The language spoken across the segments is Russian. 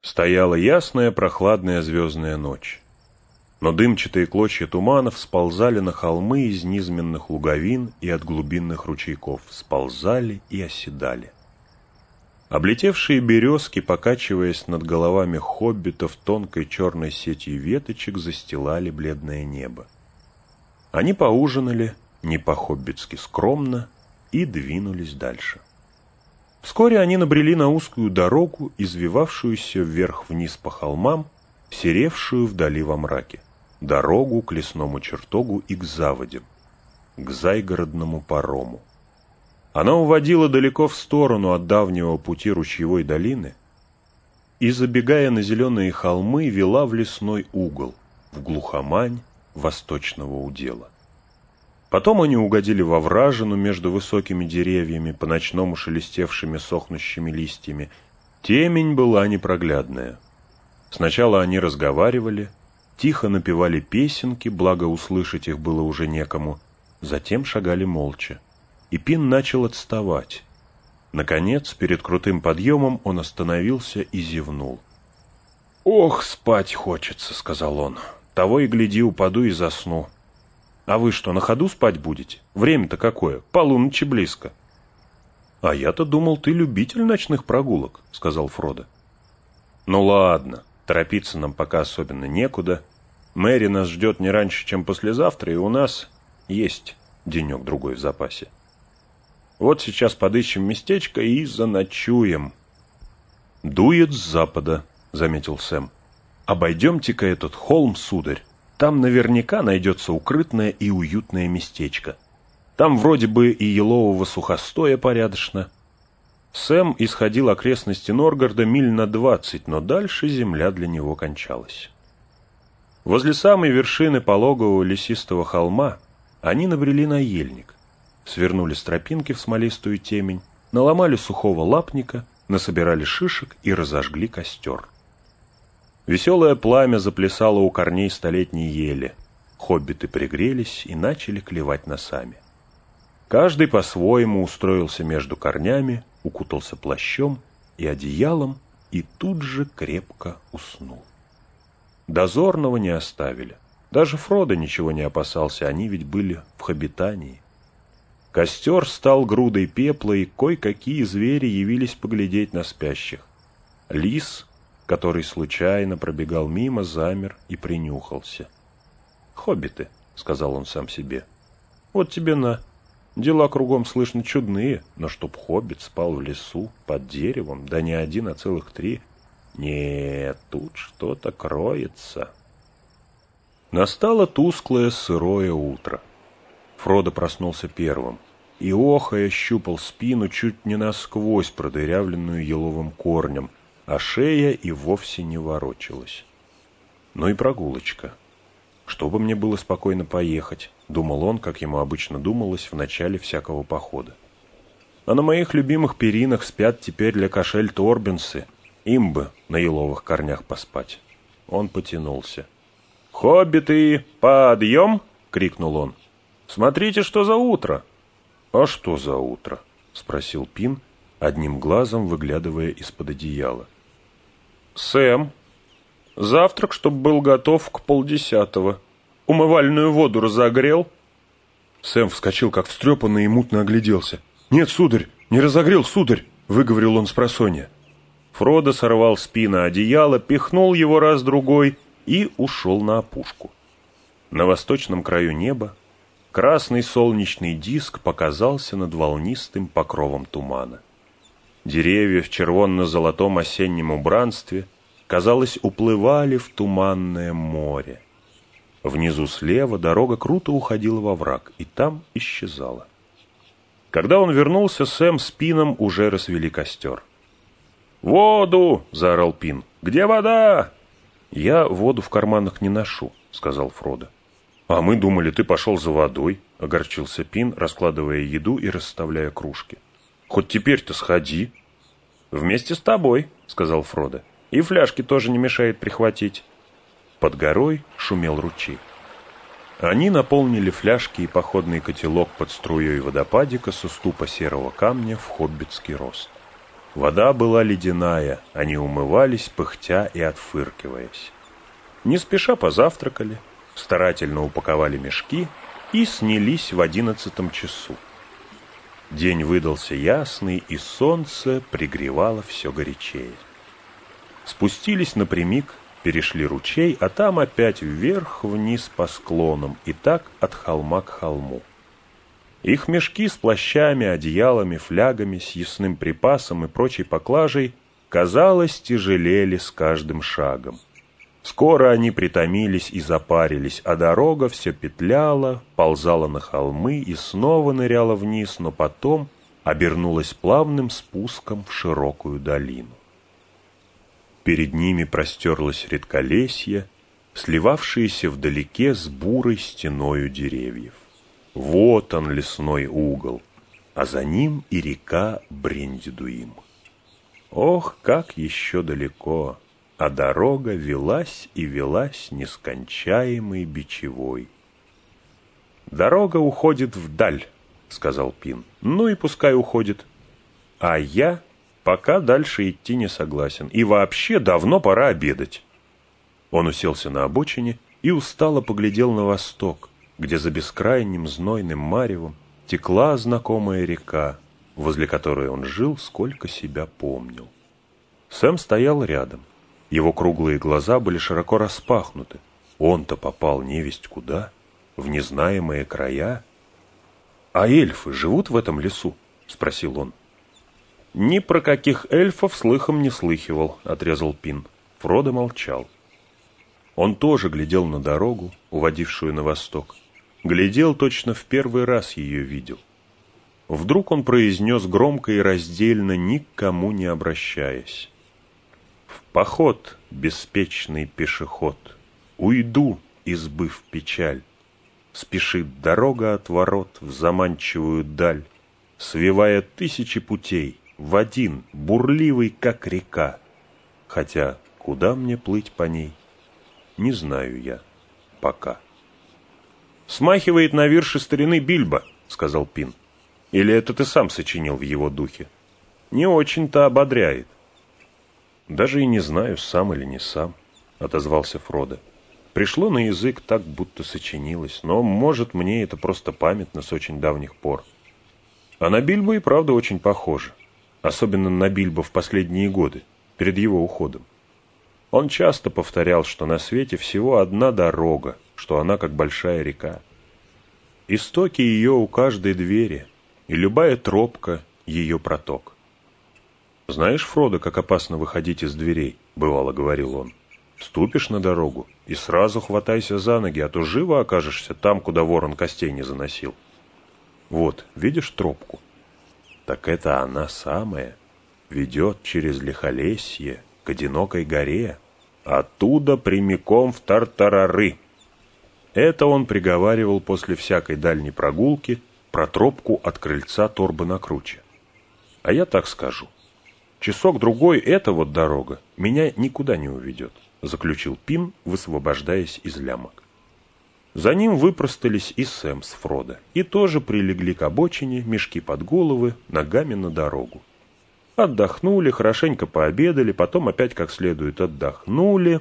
Стояла ясная прохладная звездная ночь, но дымчатые клочья туманов сползали на холмы из низменных луговин и от глубинных ручейков, сползали и оседали. Облетевшие березки, покачиваясь над головами хоббитов тонкой черной сетью веточек, застилали бледное небо. Они поужинали, не по-хоббитски скромно, и двинулись дальше. Вскоре они набрели на узкую дорогу, извивавшуюся вверх-вниз по холмам, серевшую вдали во мраке, дорогу к лесному чертогу и к заводям, к Зайгородному парому. Она уводила далеко в сторону от давнего пути ручьевой долины и, забегая на зеленые холмы, вела в лесной угол, в глухомань восточного удела. Потом они угодили во вражину между высокими деревьями, по-ночному шелестевшими сохнущими листьями. Темень была непроглядная. Сначала они разговаривали, тихо напевали песенки, благо услышать их было уже некому, затем шагали молча. И Пин начал отставать. Наконец, перед крутым подъемом он остановился и зевнул. «Ох, спать хочется», — сказал он. «Того и гляди, упаду и засну». «А вы что, на ходу спать будете? Время-то какое? Полуночи близко». «А я-то думал, ты любитель ночных прогулок», — сказал Фродо. «Ну ладно, торопиться нам пока особенно некуда. Мэри нас ждет не раньше, чем послезавтра, и у нас есть денек-другой в запасе. Вот сейчас подыщем местечко и заночуем». «Дует с запада», — заметил Сэм. «Обойдемте-ка этот холм, сударь. Там наверняка найдется укрытное и уютное местечко. Там вроде бы и елового сухостоя порядочно». Сэм исходил окрестности Норгарда миль на 20, но дальше земля для него кончалась. Возле самой вершины пологового лесистого холма они набрели на ельник, свернули с тропинки в смолистую темень, наломали сухого лапника, насобирали шишек и разожгли костер. Веселое пламя заплясало у корней столетней ели. Хоббиты пригрелись и начали клевать носами. Каждый по-своему устроился между корнями, укутался плащом и одеялом и тут же крепко уснул. Дозорного не оставили. Даже Фродо ничего не опасался, они ведь были в хоббитании. Костер стал грудой пепла, и кой-какие звери явились поглядеть на спящих. Лис, который случайно пробегал мимо, замер и принюхался. «Хоббиты», — сказал он сам себе, — «вот тебе на. Дела кругом слышно чудные, но чтоб хоббит спал в лесу, под деревом, да не один, а целых 3. Нет, тут что-то кроется». Настало тусклое сырое утро. Фродо проснулся первым и, охая, щупал спину, чуть не насквозь продырявленную еловым корнем, а шея и вовсе не ворочалась. Ну и прогулочка. Чтобы мне было спокойно поехать, думал он, как ему обычно думалось в начале всякого похода. А на моих любимых перинах спят теперь лекошель торбинсы, им бы на еловых корнях поспать. Он потянулся. «Хоббиты, подъем!» — крикнул он. «Смотрите, что за утро!» «А что за утро?» — спросил Пин, одним глазом выглядывая из-под одеяла. «Сэм, завтрак, чтоб был готов к 9:30. Умывальную воду разогрел?» Сэм вскочил, как встрепанный, и мутно огляделся. «Нет, сударь, не разогрел, сударь!» — выговорил он спросонья. Фродо сорвал с Пина одеяло, пихнул его раз-другой и ушел на опушку. На восточном краю неба красный солнечный диск показался над волнистым покровом тумана. Деревья в червонно-золотом осеннем убранстве, казалось, уплывали в туманное море. Внизу слева дорога круто уходила во враг, и там исчезала. Когда он вернулся, Сэм с Пином уже развели костер. «Воду!» — заорал Пин. «Где вода?» «Я воду в карманах не ношу», — сказал Фродо. «А мы думали, ты пошел за водой», — огорчился Пин, раскладывая еду и расставляя кружки. «Хоть теперь-то сходи». «Вместе с тобой», — сказал Фродо. «И фляжки тоже не мешает прихватить». Под горой шумел ручей. Они наполнили фляжки и походный котелок под струей водопадика с уступа серого камня в хоббитский рост. Вода была ледяная, они умывались, пыхтя и отфыркиваясь. Не спеша позавтракали, старательно упаковали мешки и снялись в 11 часу. День выдался ясный, и солнце пригревало все горячее. Спустились напрямик, перешли ручей, а там опять вверх-вниз по склонам, и так от холма к холму. Их мешки с плащами, одеялами, флягами, с ясным припасом и прочей поклажей, казалось, тяжелели с каждым шагом. Скоро они притомились и запарились, а дорога все петляла, ползала на холмы и снова ныряла вниз, но потом обернулась плавным спуском в широкую долину. Перед ними простерлось редколесье, сливавшееся вдалеке с бурой стеною деревьев. Вот он, лесной угол, а за ним и река Брендидуим. Ох, как еще далеко, а дорога велась и велась нескончаемой бичевой. «Дорога уходит вдаль», — сказал Пин. «Ну и пускай уходит. А я пока дальше идти не согласен. И вообще давно пора обедать». Он уселся на обочине и устало поглядел на восток, где за бескрайним знойным маревом текла знакомая река, возле которой он жил, сколько себя помнил. Сэм стоял рядом. Его круглые глаза были широко распахнуты. Он-то попал невесть куда, в незнаемые края. «А эльфы живут в этом лесу?» — спросил он. «Ни про каких эльфов слыхом не слыхивал», — отрезал Пин. Фродо молчал. Он тоже глядел на дорогу, уводившую на восток. Глядел, точно в первый раз ее видел. Вдруг он произнес громко и раздельно, ни к кому не обращаясь: «В поход, беспечный пешеход, уйду, избыв печаль. Спешит дорога от ворот в заманчивую даль, свивая тысячи путей в один, бурливый, как река. Хотя куда мне плыть по ней, не знаю я пока». «Смахивает на вирши старины Бильбо», — сказал Пин. «Или это ты сам сочинил в его духе? Не очень-то ободряет». «Даже и не знаю, сам или не сам», — отозвался Фродо. «Пришло на язык так, будто сочинилось, но, может, мне это просто памятно с очень давних пор. А на Бильбо и правда очень похоже, особенно на Бильбо в последние годы, перед его уходом. Он часто повторял, что на свете всего одна дорога, что она как большая река. Истоки ее у каждой двери, и любая тропка — ее проток. «Знаешь, Фродо, как опасно выходить из дверей?» — бывало говорил он. «Ступишь на дорогу и сразу хватайся за ноги, а то живо окажешься там, куда ворон костей не заносил. Вот, видишь тропку? Так это она самая, ведет через лихолесье к одинокой горе, оттуда прямиком в Тартарары». Это он приговаривал после всякой дальней прогулки про тропку от крыльца торбы на круче. А я так скажу: часок-другой эта вот дорога меня никуда не уведет, заключил Пин, высвобождаясь из лямок. За ним выпростались и Сэм с Фродо, и тоже прилегли к обочине, мешки под головы, ногами на дорогу. Отдохнули, хорошенько пообедали, потом опять как следует отдохнули.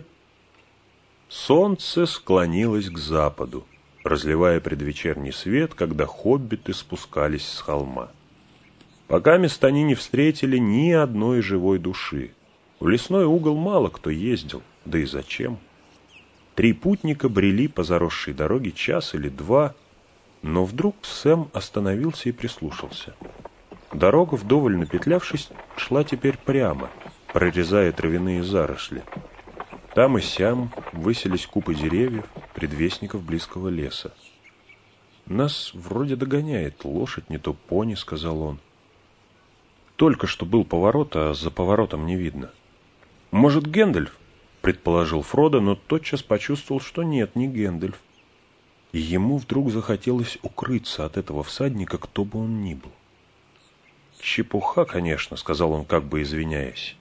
Солнце склонилось к западу, разливая предвечерний свет, когда хоббиты спускались с холма. Покамест они не встретили ни одной живой души. В лесной угол мало кто ездил, да и зачем? 3 путника брели по заросшей дороге час или 2, но вдруг Сэм остановился и прислушался. Дорога, вдоволь напетлявшись, шла теперь прямо, прорезая травяные заросли. Там и сям высились купы деревьев, предвестников близкого леса. «Нас вроде догоняет лошадь, не то пони», — сказал он. «Только что был поворот, а за поворотом не видно». «Может, Гэндальф?» — предположил Фродо, но тотчас почувствовал, что нет, не Гэндальф. И ему вдруг захотелось укрыться от этого всадника, кто бы он ни был. «Чепуха, конечно», — сказал он, как бы извиняясь.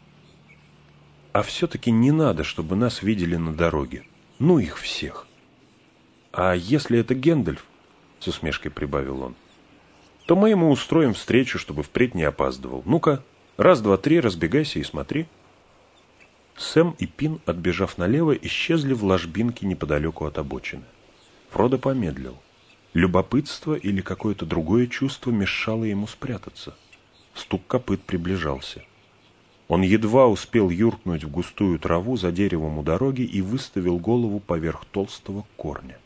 «А все-таки не надо, чтобы нас видели на дороге. Ну их всех». «А если это Гэндальф?» — с усмешкой прибавил он. «То мы ему устроим встречу, чтобы впредь не опаздывал. Ну-ка, Раз, два, три, разбегайся и смотри». Сэм и Пин, отбежав налево, исчезли в ложбинке неподалеку от обочины. Фродо помедлил. Любопытство или какое-то другое чувство мешало ему спрятаться. Стук копыт приближался. Он едва успел юркнуть в густую траву за деревом у дороги и выставил голову поверх толстого корня.